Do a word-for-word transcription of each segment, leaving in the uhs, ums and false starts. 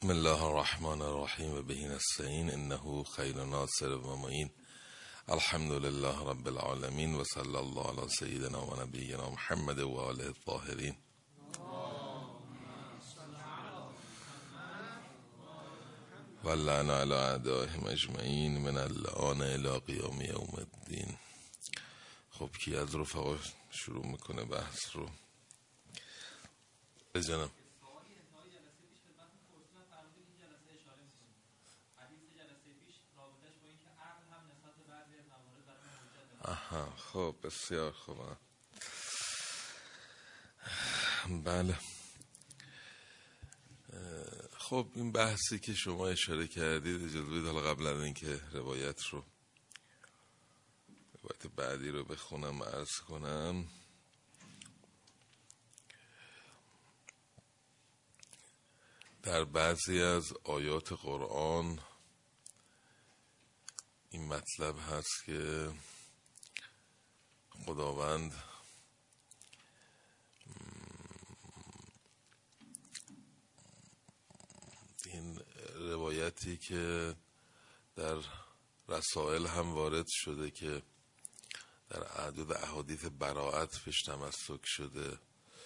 بسم الله الرحمن الرحیم و به نستعین انه خیر ناصر و معین. الحمد لله رب العالمین و صلی الله علی سیدنا و نبینا محمد و آله الطاهرین. و لعن علی اعدائهم اجمعین من الان الی قیام یوم الدین. خب کی از رفقا شروع میکنه بحث رو؟ بجنم. آها خب بسیار خوب. بله خب این بحثی که شما اشاره کردید اجازه بدید حالا قبل از اینکه روایت رو روایت بعدی رو بخونم عرض کنم. در بعضی از آیات قرآن این مطلب هست که خداوند این روایتی که در رسائل هم وارد شده که در عدد احادیث براءت پیش تمسک شده،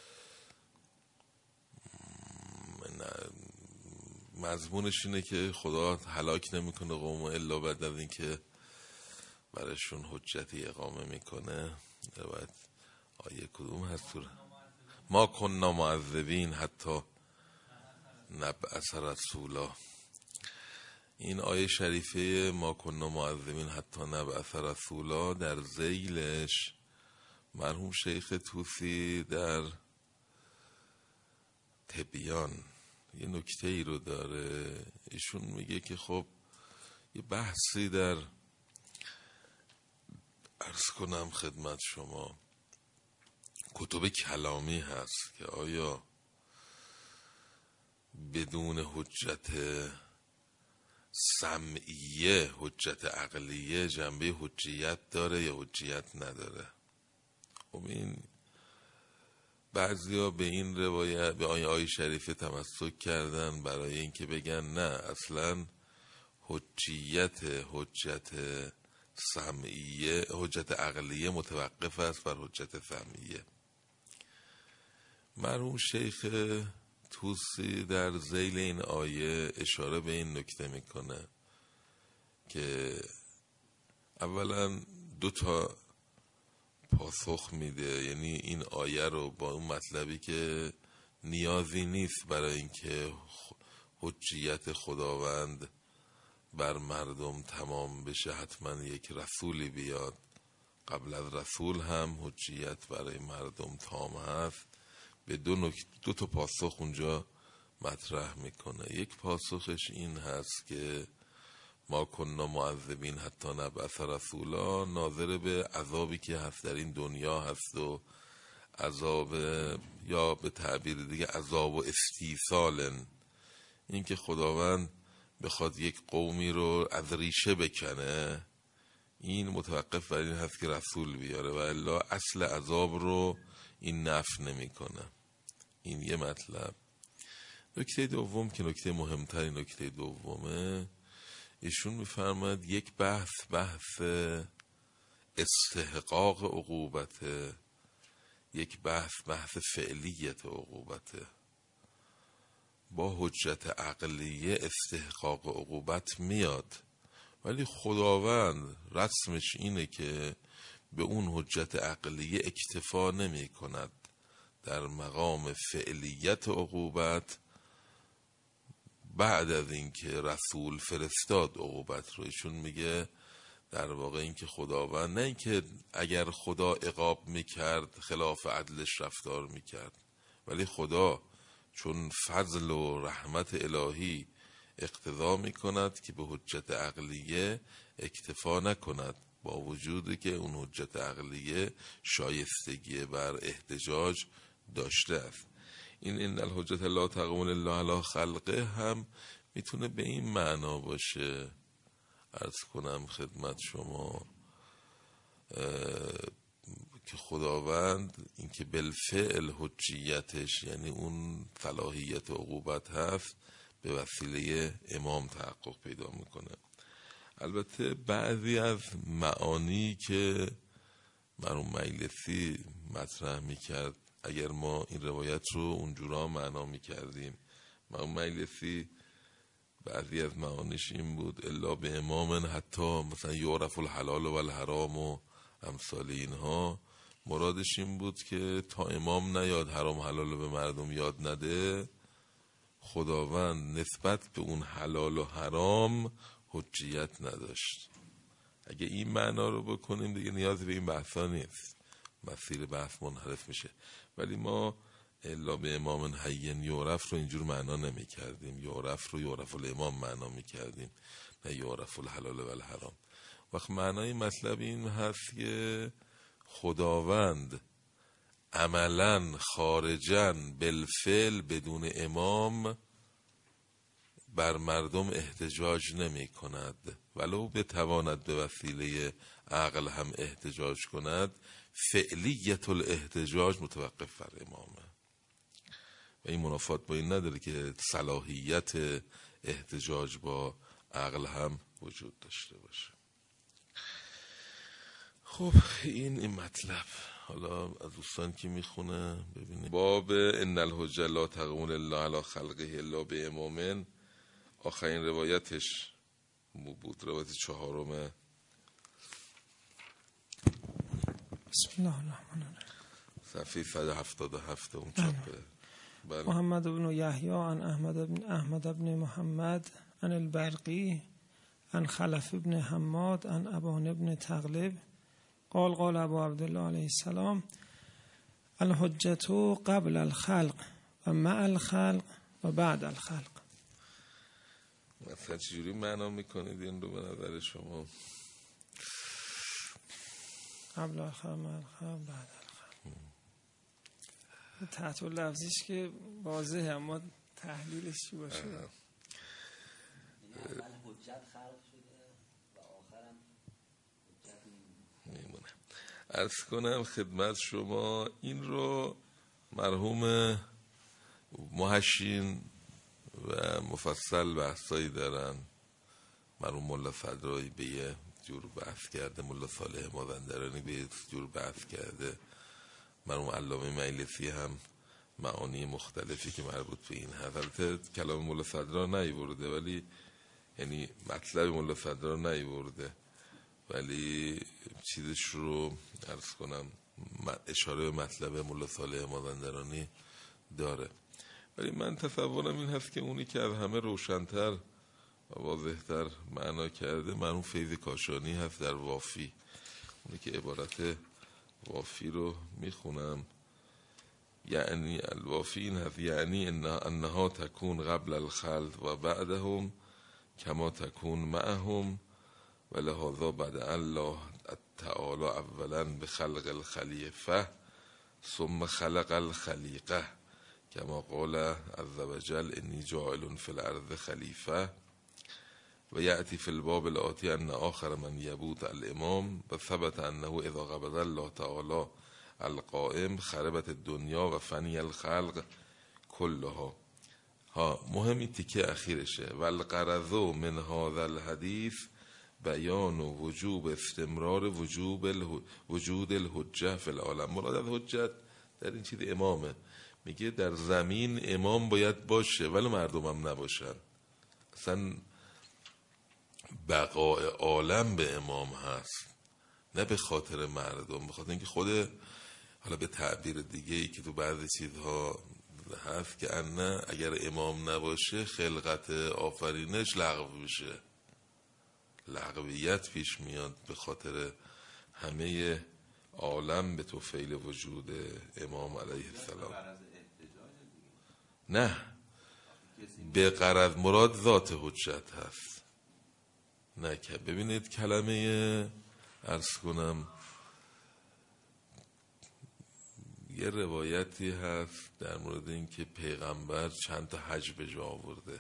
مضمونش اینه که خدا هلاک نمیکنه قوم الا بعد از اینکه براشون حجتی اقامه میکنه. روایت آیه کدوم هست؟ ما کننا معذبین حتی نبعث رسولا. این آیه شریفه ما کننا معذبین حتی نبعث رسولا در ذیلش مرحوم شیخ طوسی در تبیان یه نکته ای رو داره. ایشون میگه که خب یه بحثی در عرض کنم خدمت شما کتب کلامی هست که آیا بدون حجت سمعیه حجت عقلیه جنبه حجیت داره یا حجیت نداره. خب این بعضیا به این روایت به آیه آیه شریفه تمسک کردن برای اینکه بگن نه اصلا حجیت حجت سمعیه حجت عقلیه متوقف است بر حجت سمعیه. مرحوم شیخ طوسی در ذیل این آیه اشاره به این نکته میکنه که اولا دو تا پاسخ میده، یعنی این آیه رو با اون مطلبی که نیازی نیست برای اینکه حجیت خداوند بر مردم تمام بشه حتما یک رسولی بیاد، قبل از رسول هم حجیت برای مردم تام هست، به دو, نک... دو تا پاسخ اونجا مطرح میکنه. یک پاسخش این هست که ما کننا معذبین حتی نبعث رسولا ناظر به عذابی که هست در این دنیا هست و عذاب یا به تعبیر دیگه عذاب و استیصال، این که خداوند بخواد یک قومی رو از ریشه بکنه این متوقف بر این هست که رسول بیاره و الا اصل عذاب رو این نفی نمیکنه. این یه مطلب. نکته دوم که نکته مهمتری نکته دومه، ایشون میفرماید یک بحث بحث استحقاق عقوبته، یک بحث بحث فعلیت عقوبته. با حجت عقلیه استحقاق عقوبت میاد ولی خداوند رسمش اینه که به اون حجت عقلیه اکتفا نمی کند، در مقام فعلیت عقوبت بعد از اینکه رسول فرستاد عقوبت رو. ایشون میگه در واقع اینکه خداوند نه اینکه اگر خدا عقاب میکرد خلاف عدلش رفتار میکرد، ولی خدا چون فضل و رحمت الهی اقتضا میکند که به حجت عقلیه اکتفا نکند، با وجودی که اون حجت عقلیه شایستگی بر احتجاج داشته است. این این الحجت لا تقوم الا علی خلقه هم میتونه به این معنا باشه. عرض کنم خدمت شما که خداوند اینکه بالفعل حجیتش یعنی اون صلاحیت عقوبت هست به وسیله امام تحقق پیدا میکنه. البته بعضی از معانی که مرحوم مجلسی مطرح میکرد اگر ما این روایت رو اونجورا معنا میکردیم، مرحوم مجلسی بعضی از معانیش این بود الا به امام حتی مثلا یعرف الحلال و الحرام و امثال اینها، مرادش این بود که تا امام نیاد حرام حلال رو به مردم یاد نده، خداوند نسبت به اون حلال و حرام حجیت نداشت. اگه این معنا رو بکنیم دیگه نیازی به این بحثا نیست، مسیر بحث منحرف میشه. ولی ما الا به امام حین یعرف رو اینجور معنا نمی کردیم، یعرف رو یعرف الامام معنا می کردیم، نه یعرف الحلال و الحرام. وقت معنای مطلب این هست که خداوند عملا خارجاً بالفعل بدون امام بر مردم احتجاج نمی کند، ولو بتواند به وسیله عقل هم احتجاج کند، فعلیت الاحتجاج متوقف بر امامه و این منافات با این نداره که صلاحیت احتجاج با عقل هم وجود داشته باشه. خب این این مطلب. حالا از دوستان که میخونه ببینید باب ان الحجه لا تقوم الا علی خلقه الا به امام، آخرین روایتش بود، روایت چهارم. بسم الله الرحمن الرحیم، صفحه صد و هفتاد و هفت اون چاپه. بله. محمد بن یحیی عن احمد بن احمد بن محمد عن البرقی عن خلف بن حماد عن ابان بن تغلب قال قال ابو عبدالله علیه السلام الحجة قبل الخلق و مع الخلق و بعد الخلق. مثلا چجوری معنا میکنید این رو به نظر شما؟ قبل الخلق مع الخلق بعد الخلق. تحت لفظیش که واضحه اما تحلیلش چی باشه؟ اول حجت خلق شده و آخرم حجت میمونه. عرض کنم خدمت شما این رو مرحوم محشین و مفصل بحثایی دارن. مرحوم ملا فدرایی به یه جور بحث کرده، ملا صالح مازندرانی به یه جور بحث کرده، مرحوم علامه مجلسی هم معانی مختلفی که مربوط به این هست. البته کلام ملا صدرا نیورده ولی یعنی مطلب ملا صدرا نیورده ولی چیزش رو عرض کنم اشاره به مطلب ملا صالح مازندرانی داره. ولی من تصورم این هست که اونی که از همه روشن‌تر و واضح‌تر معنا کرده مرحوم فیض کاشانی هست در وافی. اونی که عبارت وافی رو میخونم، یعنی الوافی این هست یعنی انها تکون قبل الخلق و بعدهم کما تکون معهم و لهذا بعد الله تعالی اولا به خلق الخلیفه ثم خلق الخلیقه کما قال عز وجل انی جاعل فی الارض خلیفه و یأتی فی الباب الآتی ان آخر من یبود الامام و ثبت انه اذا قبض الله تعالی القائم خربت الدنیا و فنی الخلق کلها. ها مهمی تیکه اخیرشه و الغرض من هذا الحدیث بیان و وجوب استمرار وجوب الح... وجود الحجه فی العالم. مراد از حجت در این چیز امامه، میگه در زمین امام باید باشه ولی مردم هم نباشن. اصلا بقای عالم به امام هست نه به خاطر مردم، به خاطر اینکه خود حالا به تعبیر دیگه ای که تو بعضی چیزها هست که انه اگر امام نباشه خلقت آفرینش لغو بشه، لغویت پیش میاد به خاطر همه عالم به توفیل وجود امام علیه السلام. نه به غرض مراد ذات حجت هست. نه که ببینید کلمه عرض کنم یه روایتی هست در مورد این که پیغمبر چند تا حج به جا آورده.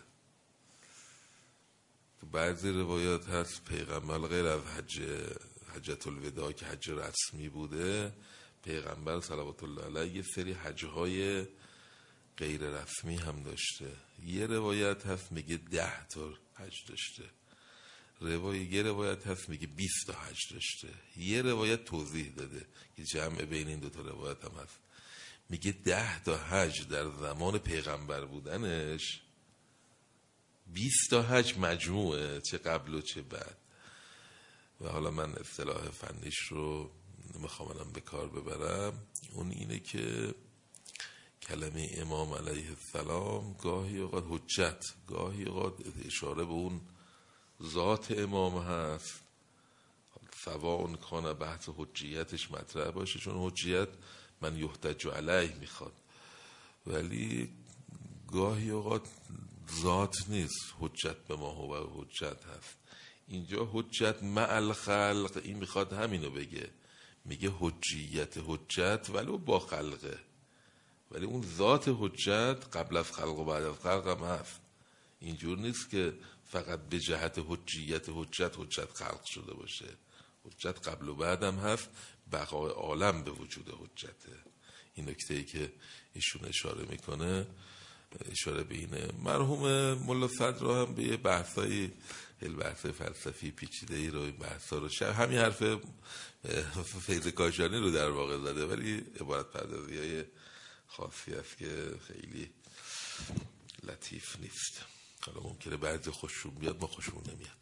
تو بعضی روایات هست پیغمبر غیر از حج حجت الوداع که حج رسمی بوده، پیغمبر صلوات الله علیه یه سری حجهای غیر رسمی هم داشته. یه روایت هست میگه ده تا حج داشته، روایت یه روایت هست میگه بیست تا حج داشته. یه روایت توضیح داده که جمع بین این دو تا روایت هم هست، میگه ده تا حج در زمان پیغمبر بودنش، بیست تا حج مجموعه، چه قبل و چه بعد. و حالا من اصطلاح فنیش رو نمیخوام الان به کار ببرم، اون اینه که کلمه امام علیه السلام گاهی اوقات حجت، گاهی اوقات اشاره به اون ذات امام هست، سواء کان بحث حجیتش مطرح باشه، چون حجیت من یحتج علیه میخواد، ولی گاهی اوقات ذات نیست، حجت به ما هو حجت هست. اینجا حجت مع الخلق، این میخواد همینو بگه، میگه حجیت حجت ولو با خلقه، ولی اون ذات حجت قبل از خلق و بعد از خلق هم هست. اینجور نیست که فقط به جهت حجیت حجت حجت خلق شده باشه، حجت قبل و بعد هم هست، بقای عالم به وجود حجته. این نکته ای که ایشون اشاره میکنه اشاره به اینه. مرحوم ملا صدر هم به یه بحثایی، خیلی بحث فلسفی پیچیده ای رو، بحثا رو شب همین حرف فیض کاشانی رو در واقع زده، ولی عبارت پردازی های خاصی است که خیلی لطیف نیست. حالا ممکنه بعضی خوششون بیاد، ما خوشمون نمیاد.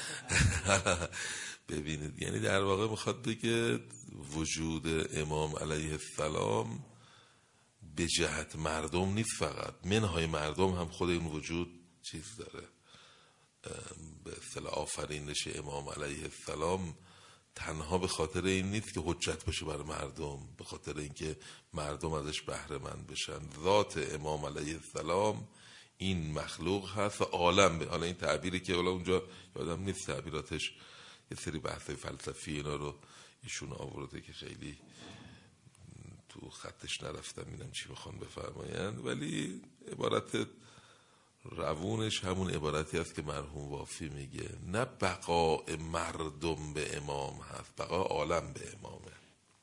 ببینید، یعنی در واقع میخواد بگه وجود امام علیه السلام به جهت مردم نیست فقط، منهای مردم هم خود این وجود چیز داره. به اصطلاح آفرینش امام علیه السلام تنها به خاطر این نیست که حجت باشه برای مردم، به خاطر اینکه مردم ازش بهره مند بشن. ذات امام علیه السلام این مخلوق هست و عالم. حالا این تعبیری که حالا اونجا یادم نیست تعبیراتش، یه سری بحث فلسفی اینا رو ایشون آورده که خیلی تو خطش نرفتم میدم چی بخوان بفرمایند، ولی عبارت روونش همون عبارتی است که مرحوم وافی میگه، نه بقاء مردم به امام هست، بقاء عالم به امامه.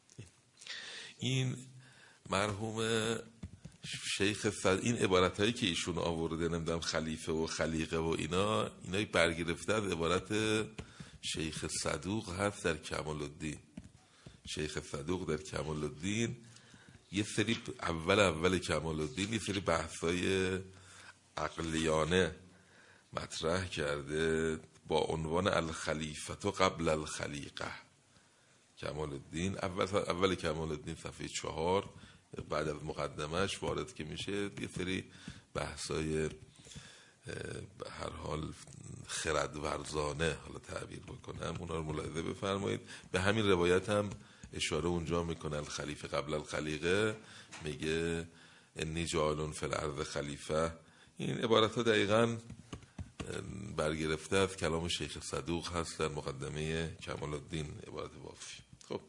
این مرحوم شیخ صد... این عبارت هایی که ایشون آورده، نمیدونم خلیفه و خلیقه و اینا، اینا برگرفته از عبارت شیخ صدوق هست در کمال الدین. شیخ صدوق در کمال الدین یه سری اول اول کمال الدین یه سری بحثای عقلیانه مطرح کرده با عنوان الخلیفت و قبل الخلیقه. کمال الدین اول اول کمال الدین صفحه چهار بعد از مقدمش وارد که میشه، یه سری بحثای به هر حال خردورزانه حالا تعبیر بکنم، اونا رو ملاحظه بفرمایید. به همین روایت هم اشاره اونجا میکنه، الخلیفه قبل الخلیقه، میگه انی جاعل فی الارض خلیفه. این عبارت ها دقیقاً برگرفته از کلام شیخ صدوق هست در مقدمه کمال الدین عبارت وافی. خب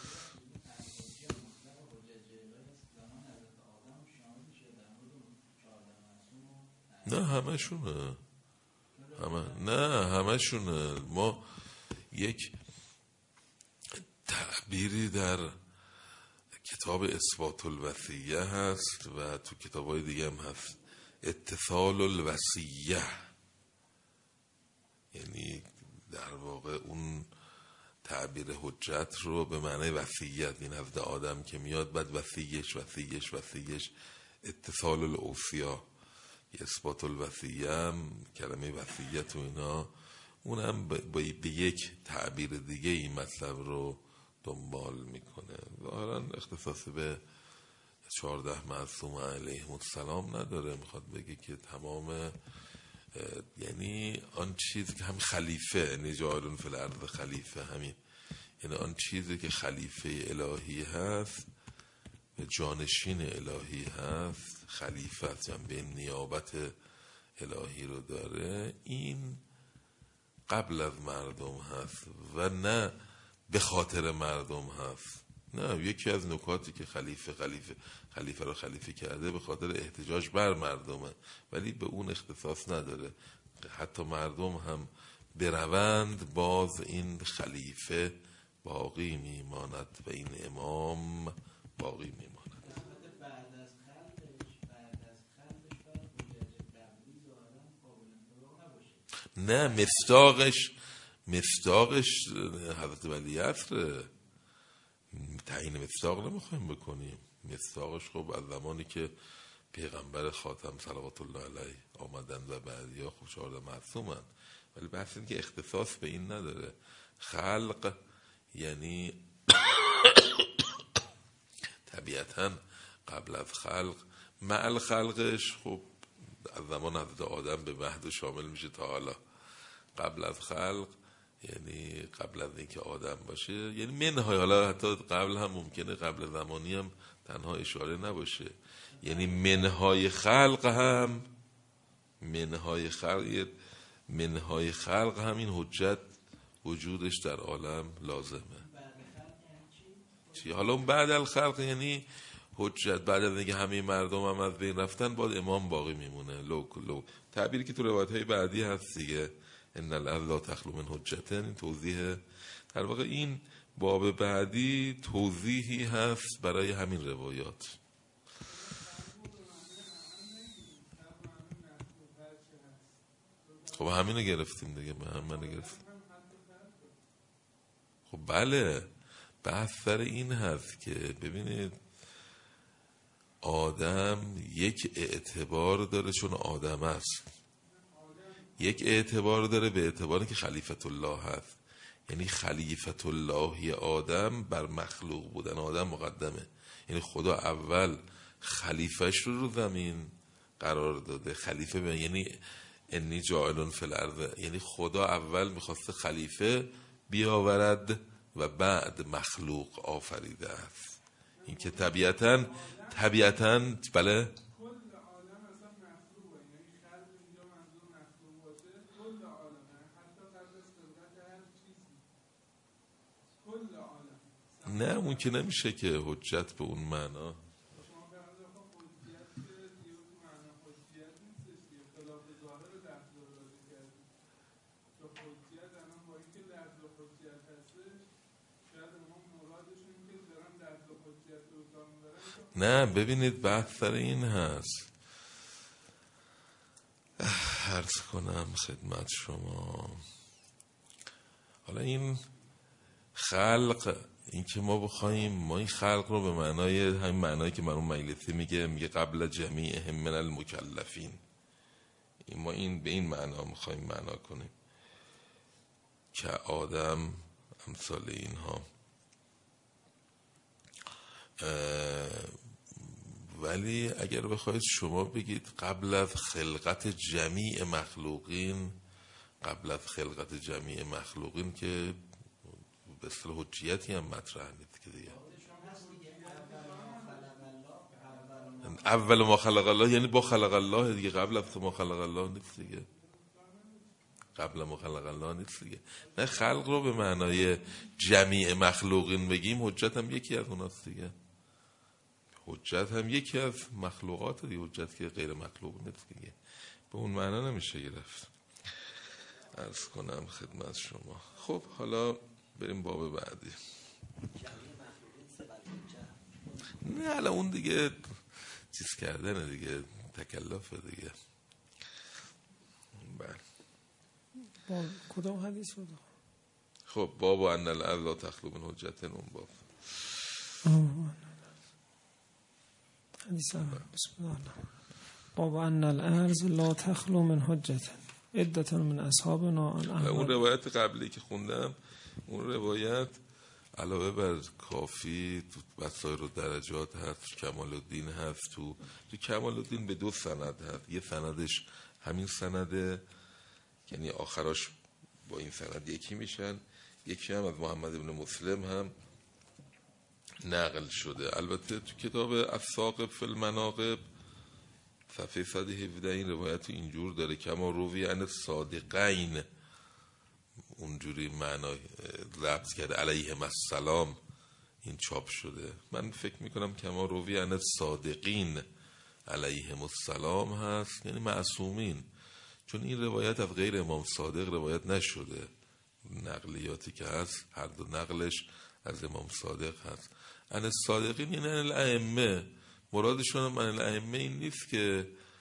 نه همه شونه همه نه همه شونه ما یک تعبیری در کتاب اثبات الوصیه هست و تو کتاب‌های دیگه هم هست، اتصال الوصیه، یعنی در واقع اون تعبیر حجت رو به معنی وصیت، این نزد آدم که میاد بعد وصیش وصیش وصیش اتصال الاوصیا. اثبات الوصیه هم کلمه وصیت و اینا، اون هم به یک تعبیر دیگه این مطلب رو دنبال میکنه. ظاهرا اختصاص به چهارده معصوم علیهم السلام نداره، میخواد بگه که تمام، یعنی آن چیزی که هم خلیفه، یعنی جاعل فی الارض خلیفه، همین یعنی آن چیزی که خلیفه الهی هست، جانشین الهی هست، خلیفه هست، جنبه نیابت الهی رو داره، این قبل از مردم هست و نه به خاطر مردم هست. نه، یکی از نکاتی که خلیفه خلیفه خلیفه رو خلیفه کرده به خاطر احتجاج بر مردمه، ولی به اون اختصاص نداره. حتی مردم هم بروند باز این خلیفه باقی میماند و این امام باقی میماند. بعد از خلقش بعد از نه مصداقش مصداقش حضرت ولی عصره، تعیین مصداق نمیخوایم بکنیم. مصداقش خب از زمانی که پیغمبر خاتم صلوات الله علیه آمدن و بعدیا خب چهارده معصومن، ولی بحث این که اختصاص به این نداره. خلق یعنی طبیعتاً قبل از خلق، مع خلقش خب از زمان حضرت آدم به بعد شامل میشه تا حالا. قبل از خلق یعنی قبل از اینکه آدم باشه، یعنی منهای، حالا حتی قبل هم ممکنه قبل زمانی هم تنها اشاره نباشه، یعنی منهای خلق هم منهای خلق منهای خلق همین حجت وجودش در عالم لازمه. چی؟ حالا اون بعد الخلق یعنی حجت بعد از اینکه همه مردم هم از بین رفتن باید امام باقی میمونه. لو لو تعبیری که تو روایت های بعدی هست دیگه، ان الارض لا تخلو من حجتن، این توضیح در واقع این باب بعدی توضیحی هست برای همین روایات. خب همینو گرفتیم دیگه، به همینو گرفتیم. خب بله، بحث سر این هست که ببینید آدم یک اعتبار داره چون آدم است، یک اعتبار داره به اعتباری که خلیفت الله هست. یعنی خلیفت اللهی آدم بر مخلوق بودن آدم مقدمه. یعنی خدا اول خلیفش رو رو زمین قرار داده. خلیفه به یعنی انی جاعلون فی الارض، یعنی خدا اول میخواسته خلیفه بیاورد و بعد مخلوق آفریده است. این که طبیعتاً طبیعتاً بله نه اون که نمیشه که حجت به اون معنا. نه ببینید بحث سر این هست، عرض کنم خدمت شما. حالا این خلق، این که ما بخوایم ما این خلق رو به معنای همین معنایی که مرحوم مجلسی میگه میگه قبل جمیعهم من المکلفین، این ما این به این معنا میخوایم معنا کنیم که آدم امثال اینها. ولی اگر بخواید شما بگید قبل از خلقت جمیع مخلوقین، قبل از خلقت جمیع مخلوقین که به اصطلاح حجیتی هم مطرح نیست که دیگه. اول ما خلق الله یعنی با خلق الله دیگه، قبل از ما خلق الله نیست دیگه، قبل ما خلق الله نیست دیگه. نه خلق رو به معنای جمیع مخلوقین بگیم، حجت هم یکی از اوناست دیگه. حجت هم یکی از مخلوقات دیگه، حجت که غیر مخلوق نیست دیگه، به اون معنا نمیشه گرفت. عرض کنم خدمت شما. خب حالا بریم باب بعدی. نه حالا اون دیگه چیز کردنه دیگه، تکلفه دیگه. بله. با کدام حدیث بود؟ خب باب ان الارض لا تخلو من حجتن، اون باب. حدیث اول. بسم الله. باب ان الارض لا تخلو من حجتن عدة من اصحابنا عن احمد. اون روایت قبلی که خوندم، اون روایت علاوه بر کافی تو وسائل و درجات هست، کمال الدین هست، تو تو کمال الدین به دو سند هست. یه سندش همین سنده، یعنی آخراش با این سند یکی میشن، یکی هم از محمد ابن مسلم هم نقل شده. البته تو کتاب الثاقب فی المناقب صفحه صد و هفده این روایت اینجور داره که ما روی عن صادقین، اونجوری معنی لفظ کرده علیهم السلام، این چاپ شده. من فکر میکنم که ما روی عن صادقین علیهم السلام هست، یعنی معصومین، چون این روایت از غیر امام صادق روایت نشده. نقلیاتی که هست هر دو نقلش از امام صادق هست. عن صادقین یعنی عن الائمه، مرادشون هم عن الائمه این نیست که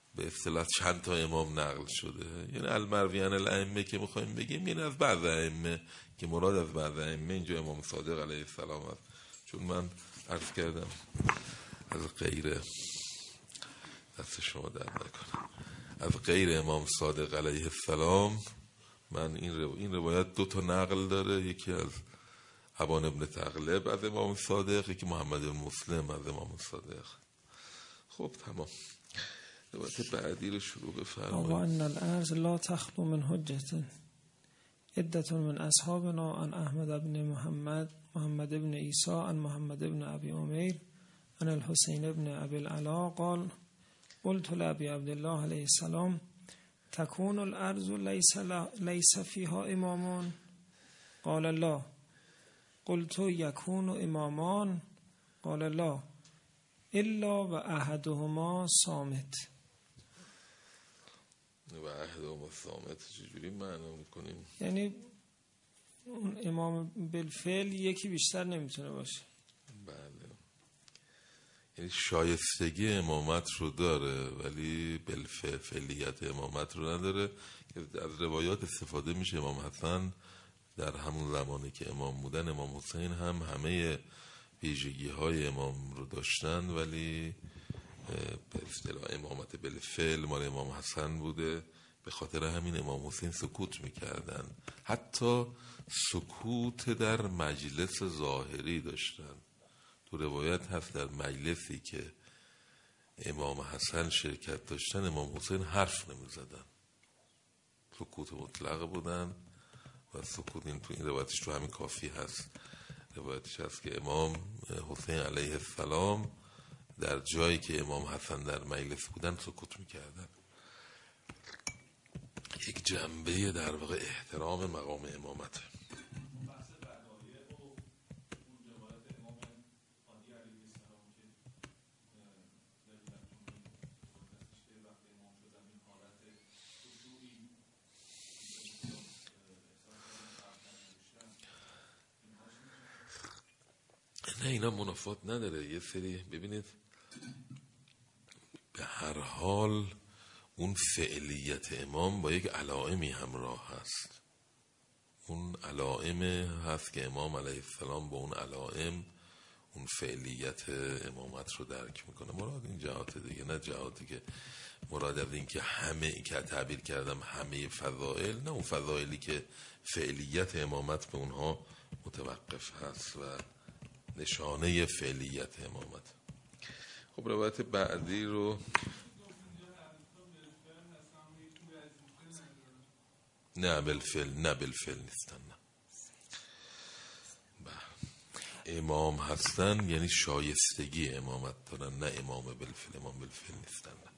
به اصطلاح چند تا امام نقل شده. یعنی المرویان الائمه که میخوایم بگیم یعنی از بعض ائمه، که مراد از بعض ائمه اینجا امام صادق علیه السلام است. چون من عرض کردم از غیر، دست شما در نکنم، از غیر امام صادق علیه السلام من این رو... این روایت دو تا نقل داره، یکی از ابان ابن تغلب از امام صادق، یکی محمد بن مسلم از امام صادق. خب تمام، روایت بعدی رو شروع بفرمایید. و ان الارض لا تخلو من حجة عدة من اصحابنا عن احمد بن محمد محمد بن عیسی عن محمد بن ابي عمير عن الحسين بن ابي العلاء قال قلت لأبي عبد الله عليه السلام تكون الارض ليس ليس فيها امامان قال لا قلت يكون امامان قال لا الا و احدهما صامت. و احدهما صامت چجوری معنا میکنیم؟ یعنی اون امام بالفعل یکی بیشتر نمیتونه باشه. بله، یعنی شایستگی امامت رو داره ولی بالفعلیت امامت رو نداره. از روایات استفاده میشه امام حسن در همون زمانی که امام بودن، امام حسین هم همه ویژگی های امام رو داشتن ولی به اصطلاح امامت بالفعل مال امام حسن بوده. به خاطر همین امام حسین سکوت میکردن، حتی سکوت در مجلس ظاهری داشتن. تو روایت هست در مجلسی که امام حسن شرکت داشتن امام حسین حرف نمیزدن، سکوت مطلق بودن. و سکوت این تو این روایتش تو همین کافی هست، روایتش هست که امام حسین علیه السلام در جایی که امام حسن در مجلس بودن سکوت میکردن. یک جنبه در واقع احترام مقام امامت. نه اینا منافات نداره. یه سری ببینید به هر حال اون فعلیت امام با یک علائمی همراه هست. اون علائم هست که امام علیه السلام با اون علائم اون فعلیت امامت رو درک میکنه. مراد این جهات دیگه، نه جهاتی که مراد از این که همه این که تعبیر کردم همه فضائل، نه اون فضائلی که فعلیت امامت به اونها متوقف هست و نشانه فعلیت امامت. خب روایت بعدی رو نه بالفعل نه بالفعل نیستن، نه امام هستن یعنی شایستگی امامت دارن، نه امام بالفعل. امام بالفعل نیستن. نه.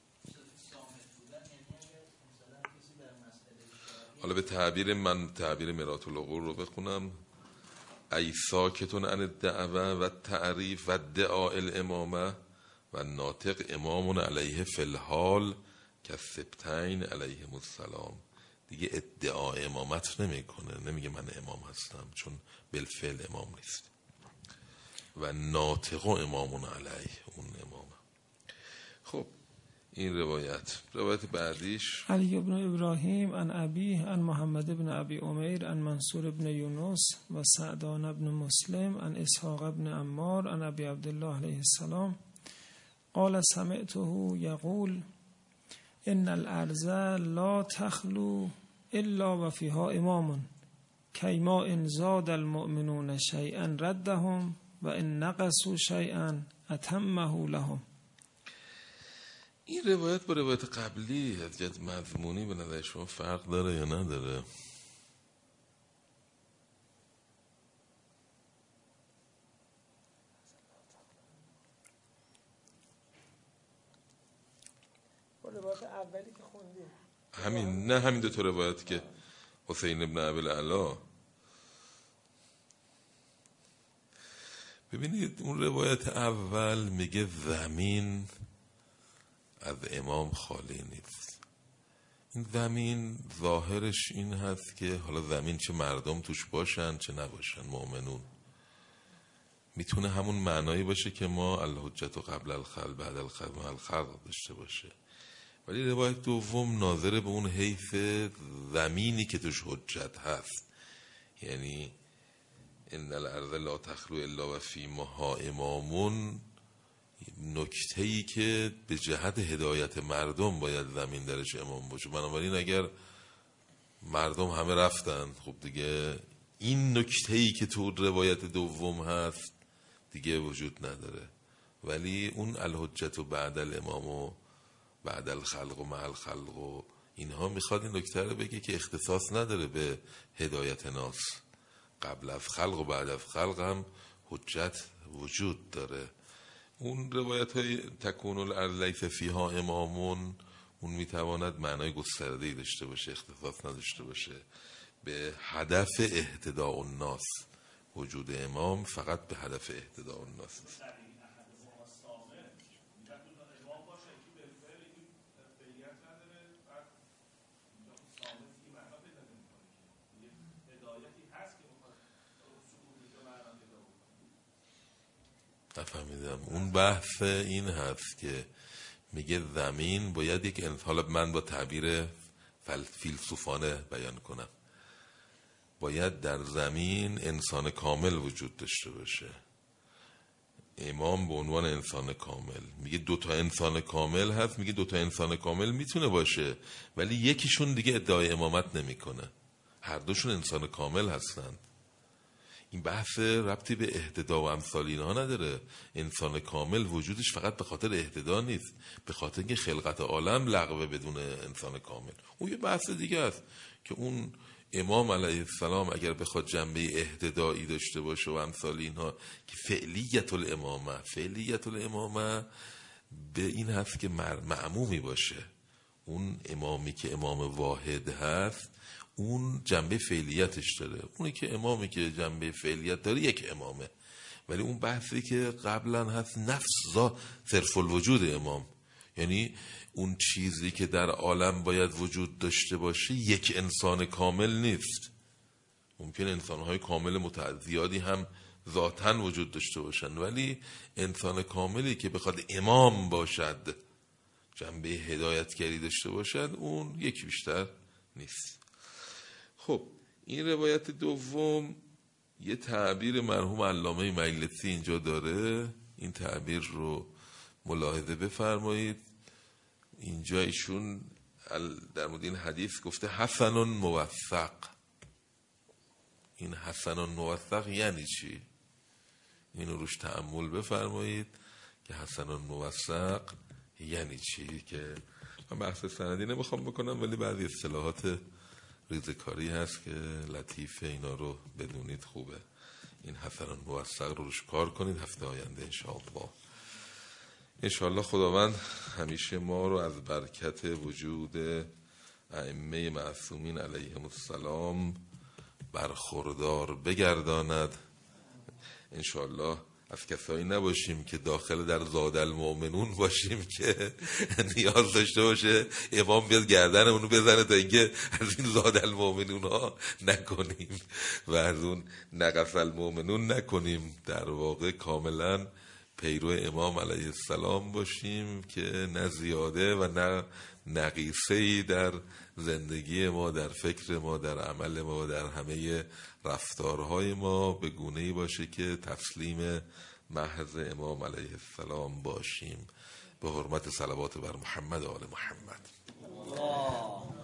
حالا به تعبیر من، تعبیر مرات العقول رو بخونم: ای ساکتون عن الدعوه و تعریف و دعاء الامامه و ناطق امامون علیه فی الحال که سبتین علیهم السلام. دیگه ادعا امامت نمیکنه، نمیگه من امام هستم، چون بالفعل امام نیست. و ناطق امامون علیه اون امامه. خب این روایت روایت بعدیش علی ابن ابراهیم عن ابیه عن محمد بن ابی عمیر عن منصور بن یونس و سعدان بن مسلم عن اسحاق بن عمار عن ابی عبدالله علیه السلام قال سمعته یقول ان الارض لا تخلو الا و فیها امام کیما ان زاد المؤمنون شیئا ردهم و ان نقصوا شیئا اتمه لهم. این روایت با روایت قبلی از جهت مضمونی به نظر شما فرق داره یا نداره؟ با روایت اولی که خوندیم همین، نه همین دو تا روایت که حسین ابن ابی العلا. ببینید اون روایت اول میگه زمین از امام خالی نیست. این زمین ظاهرش این هست که حالا زمین چه مردم توش باشن چه نباشن، مؤمنون، میتونه همون معنایی باشه که ما الحجت قبل الخلق بعد الخلق الخلق داشته باشه. ولی روایت دوم ناظر به اون حیث زمینی که توش حجت هست، یعنی ان الارض لا تخلو الا و فیها امامون، نکته‌ای که به جهت هدایت مردم باید زمین درش امام باشه. بنابراین اگر مردم همه رفتن، خب دیگه این نکته‌ای که تو روایت دوم هست دیگه وجود نداره. ولی اون الحجت و بعد الامام و بعد الخلق و مع الخلق و اینها میخواد این نکته رو بگه که اختصاص نداره به هدایت ناس، قبل از خلق و بعد از خلق هم حجت وجود داره. اون روایت های تکون الارض لیس فیها امامون، اون میتواند معنای گسترده‌ای داشته باشه، اختصاص نداشته باشه به هدف اهتداء الناس. وجود امام فقط به هدف اهتداء الناس است. نفهمیدم. اون بحث این هست که میگه زمین باید یک انسان، حالا من با تعبیر فیلسوفانه بیان کنم، باید در زمین انسان کامل وجود داشته باشه. امام به عنوان انسان کامل میگه دوتا انسان کامل هست، میگه دوتا انسان کامل میتونه باشه ولی یکیشون دیگه ادعای امامت نمیکنه، هر دوشون انسان کامل هستن. این بحث ربطی به اهتدا و امثال اینها نداره. انسان کامل وجودش فقط به خاطر اهتدا نیست، به خاطر اینکه خلقت عالم لغوه بدون انسان کامل. اون یه بحث دیگه است که اون امام علیه السلام اگر بخواد جنبه اهتدایی داشته باشه و امثال اینها، که فعلیت الامامه، فعلیت الامامه به این هست که معمومی باشه. اون امامی که امام واحد هست اون جنبه فعلیتش داره، اونی که امامی که جنبه فعلیت داره یک امامه. ولی اون بحثی که قبلا هست نفس ذات صرف الوجود امام، یعنی اون چیزی که در عالم باید وجود داشته باشه یک انسان کامل نیست. ممکن انسانهای کامل متعددی هم ذاتاً وجود داشته باشن، ولی انسان کاملی که بخواد امام باشد، جنبه هدایتگری داشته باشد، اون یکی بیشتر نیست. خب این روایت دوم یه تعبیر مرحوم علامه مجلسی اینجا داره، این تعبیر رو ملاحظه بفرمایید. اینجا ایشون در مورد این حدیث گفته حسن موثق. این حسن موثق یعنی چی؟ اینو روش تأمل بفرمایید که حسن موثق یعنی چی، که من بحث سندی نمیخوام بکنم ولی بعضی اصطلاحات ریزکاری هست که لطیفه، اینا رو بدونید خوبه. این حسن موثق رو روش کار کنید هفته آینده انشاءالله. انشاءالله خداوند همیشه ما رو از برکت وجود ائمه معصومین علیهم السلام برخوردار بگرداند. انشاءالله از کسایی نباشیم که داخل در زاد المؤمنون باشیم که نیاز داشته باشه امام بیاد گردن اونو بزنه تا اینکه از این زاد المؤمنون ها نکنیم و از اون نقص المؤمنون نکنیم. در واقع کاملا پیرو امام علیه السلام باشیم که نه زیاده و نه نقیصه‌ای در زندگی ما، در فکر ما، در عمل ما، در همه رفتارهای ما به گونه‌ای باشه که تسلیم محض امام علیه السلام باشیم. به حرمت صلوات بر محمد و آل محمد.